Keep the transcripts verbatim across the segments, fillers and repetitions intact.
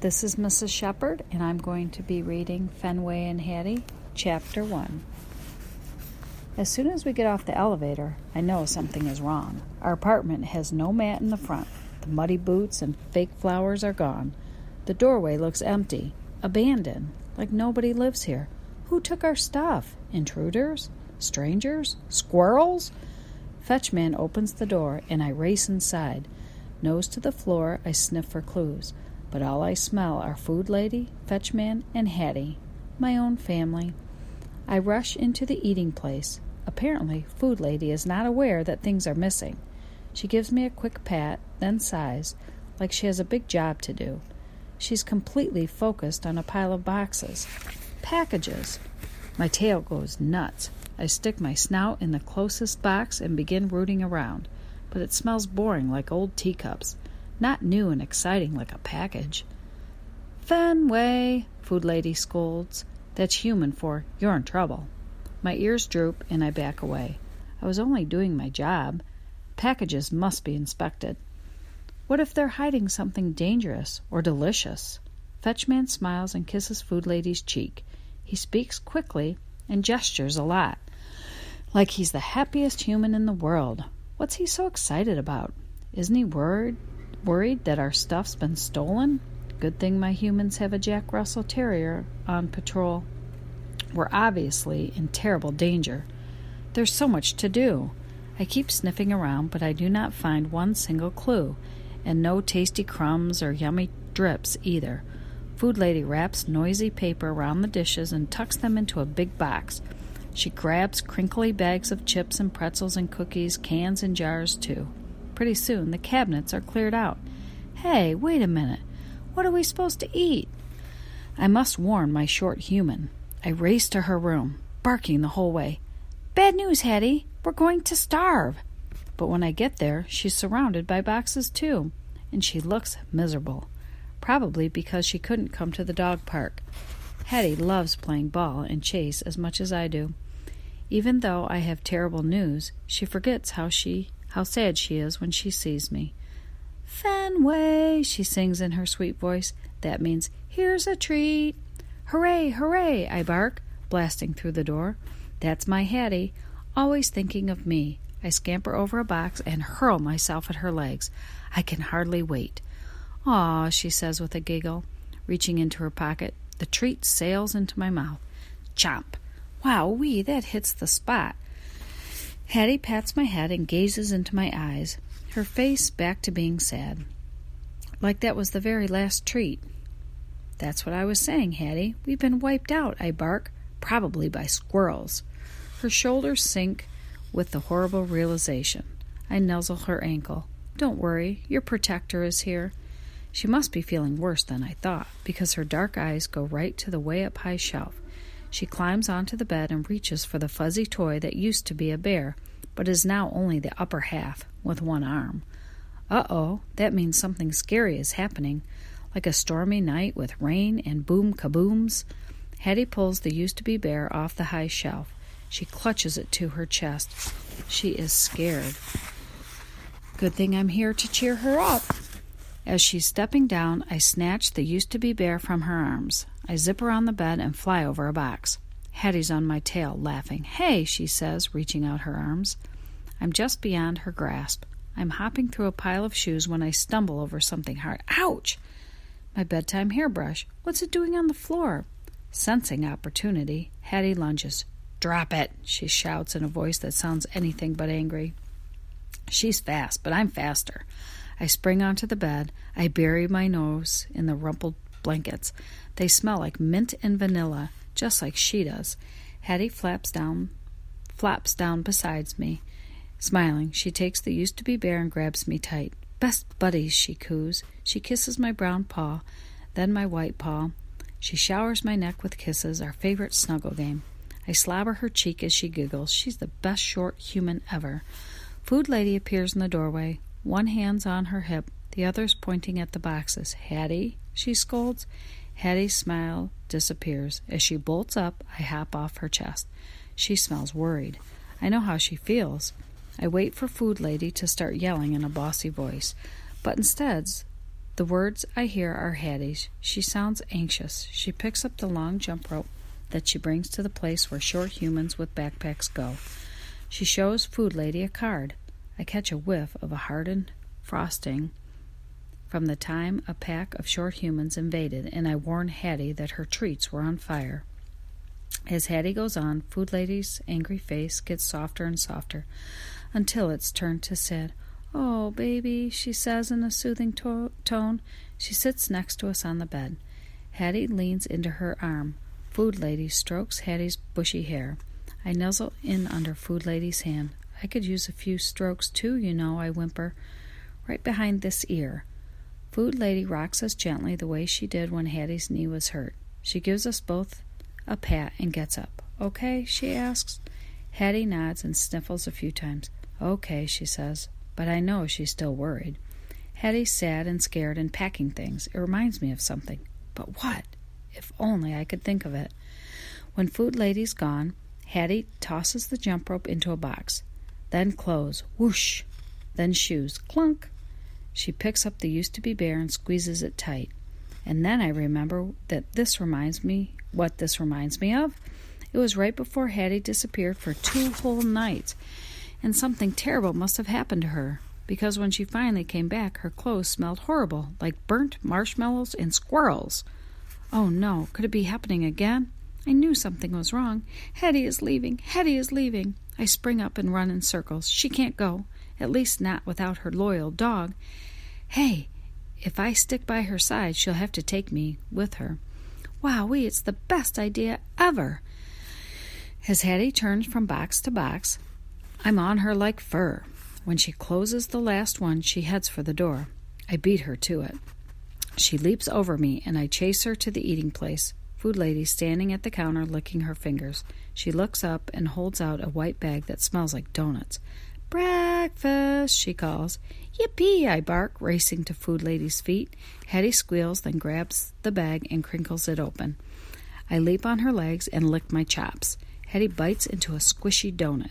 This is Missus Shepherd, and I'm going to be reading Fenway and Hattie, Chapter one. As soon as we get off the elevator, I know something is wrong. Our apartment has no mat in the front. The muddy boots and fake flowers are gone. The doorway looks empty, abandoned, like nobody lives here. Who took our stuff? Intruders? Strangers? Squirrels? Fetchman opens the door, and I race inside. Nose to the floor, I sniff for clues. But all I smell are Food Lady, Fetchman, and Hattie, my own family. I rush into the eating place. Apparently, Food Lady is not aware that things are missing. She gives me a quick pat, then sighs, like she has a big job to do. She's completely focused on a pile of boxes. Packages. My tail goes nuts. I stick my snout in the closest box and begin rooting around, but it smells boring like old teacups. Not new and exciting like a package. Fenway, Food Lady scolds. That's human for, you're in trouble. My ears droop and I back away. I was only doing my job. Packages must be inspected. What if they're hiding something dangerous or delicious? Fetchman smiles and kisses Food Lady's cheek. He speaks quickly and gestures a lot, like he's the happiest human in the world. What's he so excited about? Isn't he worried? Worried that our stuff's been stolen? Good thing my humans have a Jack Russell Terrier on patrol. We're obviously in terrible danger. There's so much to do. I keep sniffing around, but I do not find one single clue, and no tasty crumbs or yummy drips either. Food Lady wraps noisy paper around the dishes and tucks them into a big box. She grabs crinkly bags of chips and pretzels and cookies, cans and jars too. Pretty soon, the cabinets are cleared out. Hey, wait a minute. What are we supposed to eat? I must warn my short human. I race to her room, barking the whole way. Bad news, Hattie. We're going to starve. But when I get there, she's surrounded by boxes too, and she looks miserable. Probably because she couldn't come to the dog park. Hattie loves playing ball and chase as much as I do. Even though I have terrible news, she forgets how she How sad she is when she sees me. Fenway, she sings in her sweet voice. That means, here's a treat. Hooray, hooray, I bark, blasting through the door. That's my Hattie, always thinking of me. I scamper over a box and hurl myself at her legs. I can hardly wait. Aw, she says with a giggle, reaching into her pocket. The treat sails into my mouth. Chomp. Wow-wee, that hits the spot. Hattie pats my head and gazes into my eyes, her face back to being sad. Like that was the very last treat. That's what I was saying, Hattie. We've been wiped out, I bark, probably by squirrels. Her shoulders sink with the horrible realization. I nuzzle her ankle. Don't worry, your protector is here. She must be feeling worse than I thought, because her dark eyes go right to the way-up-high shelf. She climbs onto the bed and reaches for the fuzzy toy that used to be a bear, but is now only the upper half, with one arm. Uh-oh, that means something scary is happening, like a stormy night with rain and boom-kabooms. Hattie pulls the used-to-be bear off the high shelf. She clutches it to her chest. She is scared. Good thing I'm here to cheer her up. As she's stepping down, I snatch the used-to-be bear from her arms. I zip her on the bed and fly over a box. Hattie's on my tail, laughing. Hey, she says, reaching out her arms. I'm just beyond her grasp. I'm hopping through a pile of shoes when I stumble over something hard. Ouch! My bedtime hairbrush. What's it doing on the floor? Sensing opportunity, Hattie lunges. Drop it, she shouts in a voice that sounds anything but angry. She's fast, but I'm faster. I spring onto the bed. I bury my nose in the rumpled blankets. They smell like mint and vanilla, just like she does. Hattie flaps down, flops down beside me. Smiling, she takes the used-to-be bear and grabs me tight. Best buddies, she coos. She kisses my brown paw, then my white paw. She showers my neck with kisses, our favorite snuggle game. I slobber her cheek as she giggles. She's the best short human ever. Food Lady appears in the doorway. One hand's on her hip, the other's pointing at the boxes. Hattie, she scolds. Hattie's smile disappears. As she bolts up, I hop off her chest. She smells worried. I know how she feels. I wait for Food Lady to start yelling in a bossy voice, but instead The words I hear are Hattie's. She sounds anxious. She picks up the long jump rope that she brings to the place where short humans with backpacks go. She shows Food Lady a card. I catch a whiff of a hardened frosting from the time a pack of short humans invaded, and I warn Hattie that her treats were on fire. As Hattie goes on, Food Lady's angry face gets softer and softer until it's turned to sad. "Oh, baby," she says in a soothing to- tone. She sits next to us on the bed. Hattie leans into her arm. Food Lady strokes Hattie's bushy hair. I nuzzle in under Food Lady's hand. "I could use a few strokes too, you know," I whimper. "Right behind this ear." Food Lady rocks us gently the way she did when Hattie's knee was hurt. She gives us both a pat and gets up. "Okay?" she asks. Hattie nods and sniffles a few times. "Okay," she says, but I know she's still worried. Hattie's sad and scared and packing things. It reminds me of something. But what? If only I could think of it. When Food Lady's gone, Hattie tosses the jump rope into a box. Then clothes. Whoosh! Then shoes. Clunk! She picks up the used-to-be bear and squeezes it tight. And then I remember that this reminds me what this reminds me of. It was right before Hattie disappeared for two whole nights, and something terrible must have happened to her, because when she finally came back, her clothes smelled horrible, like burnt marshmallows and squirrels. Oh no, could it be happening again? I knew something was wrong. Hattie is leaving. Hattie is leaving. I spring up and run in circles. She can't go, at least not without her loyal dog. Hey, if I stick by her side, she'll have to take me with her. Wowee, it's the best idea ever. As Hattie turns from box to box, I'm on her like fur. When she closes the last one, she heads for the door. I beat her to it. She leaps over me, and I chase her to the eating place. Food Lady standing at the counter licking her fingers. She looks up and holds out a white bag that smells like donuts. "Breakfast," she calls. "Yippee," I bark, racing to Food Lady's feet. Hattie squeals, then grabs the bag and crinkles it open. I leap on her legs and lick my chops. Hattie bites into a squishy donut.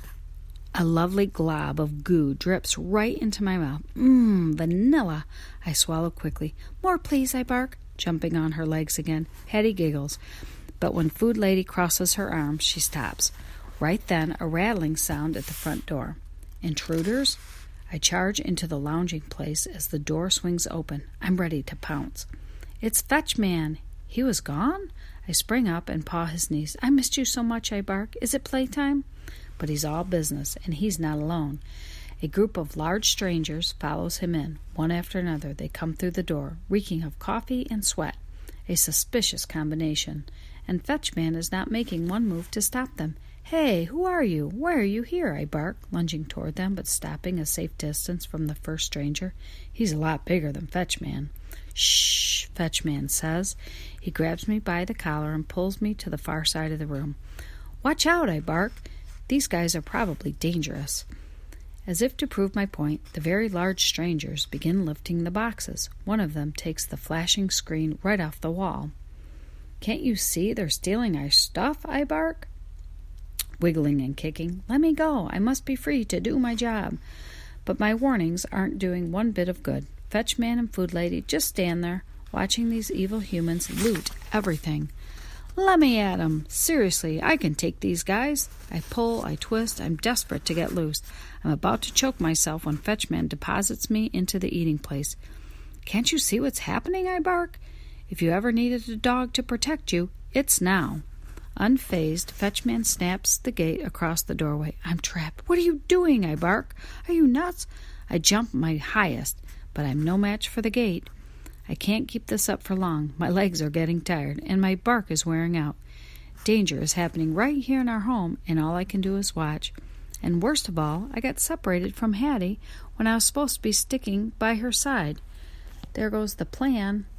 A lovely glob of goo drips right into my mouth. Mmm, vanilla. I swallow quickly. "More, please," I bark, jumping on her legs again. Hattie giggles, but when Food Lady crosses her arms, she stops. Right then, a rattling sound at the front door. Intruders? I charge into the lounging place as the door swings open. I'm ready to pounce. "It's Fetch Man." He was gone? I spring up and paw his knees. "I missed you so much," I bark. "Is it playtime?" But he's all business, and he's not alone. A group of large strangers follows him in. One after another, they come through the door, reeking of coffee and sweat. A suspicious combination. And Fetchman is not making one move to stop them. "Hey, who are you? Why are you here?" I bark, lunging toward them, but stopping a safe distance from the first stranger. He's a lot bigger than Fetchman. "Shh," Fetchman says. He grabs me by the collar and pulls me to the far side of the room. "Watch out," I bark. "These guys are probably dangerous." As if to prove my point, the very large strangers begin lifting the boxes. One of them takes the flashing screen right off the wall. "Can't you see they're stealing our stuff?" I bark, wiggling and kicking. "Let me go. I must be free to do my job." But my warnings aren't doing one bit of good. Fetchman and Food Lady just stand there, watching these evil humans loot everything. "Let me at 'em. Seriously, I can take these guys." I pull, I twist, I'm desperate to get loose. I'm about to choke myself when Fetchman deposits me into the eating place. "Can't you see what's happening?" I bark. "If you ever needed a dog to protect you, it's now." Unfazed, Fetchman snaps the gate across the doorway. I'm trapped. "What are you doing?" I bark. "Are you nuts?" I jump my highest, but I'm no match for the gate. I can't keep this up for long. My legs are getting tired, and my bark is wearing out. Danger is happening right here in our home, and all I can do is watch. And worst of all, I got separated from Hattie when I was supposed to be sticking by her side. There goes the plan.